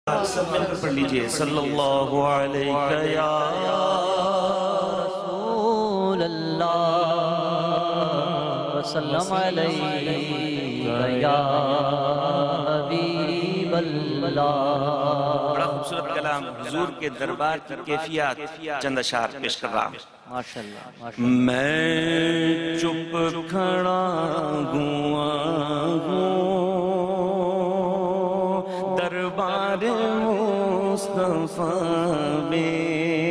سب مل کر پڑھ لیجئے صلی اللہ علیہ یا رسول اللہ وسلم علیہ یا حبیب اللہ۔ بڑا خوبصورت کلام حضور کے دربار کی کیفیات چند اشعار پیش کر رہا ہوں۔ ماشاءاللہ میں چپ کھڑا ہوا ہوں دربار مصطفیٰ میں،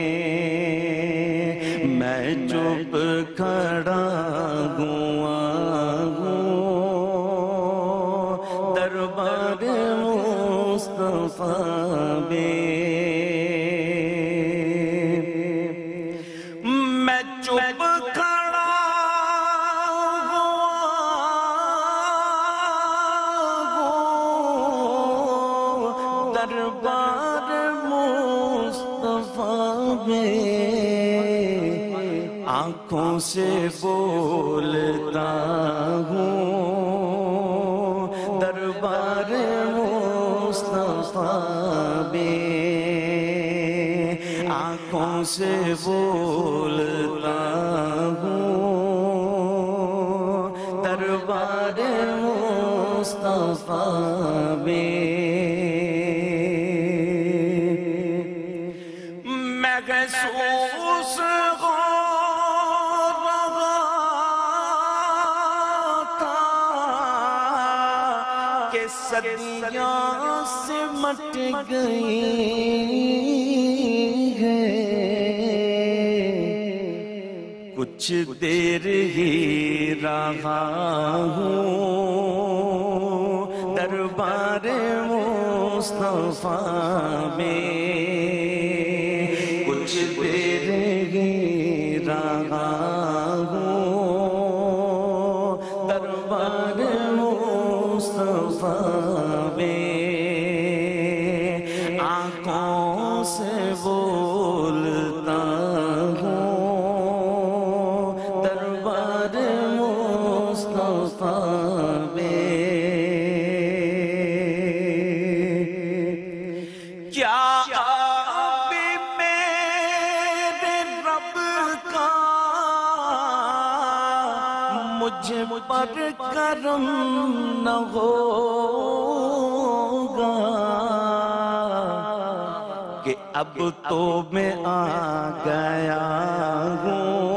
میں چپ کھڑا ہوا ہوں دربار مصطفیٰ میں، میں چپ کھڑا ہوں دربار مصطفیٰ میں، آنکھوں سے بولتا ہوں دربار مصطفیٰ میں، آنکھوں سے بولتا ہوں دربار مصطفیٰ میں، میں محسوس ہو رہا تھا کہ صدیاں سمٹ گئی ہے، کچھ دیر ہی رہا ہوں دربار مصطفیٰ میں، کچھ دیر ہی رہا ہوں دربار مصطفیٰ میں، آنکھوں سے بولتا ہوں دربار مصطفیٰ میں، کیا اب میرے رب کا مجھ پر کرم نہ ہوگا کہ اب تو میں آ گیا ہوں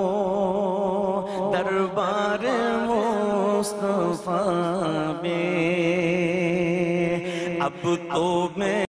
دربار مصطفیٰ میں، اب تو میں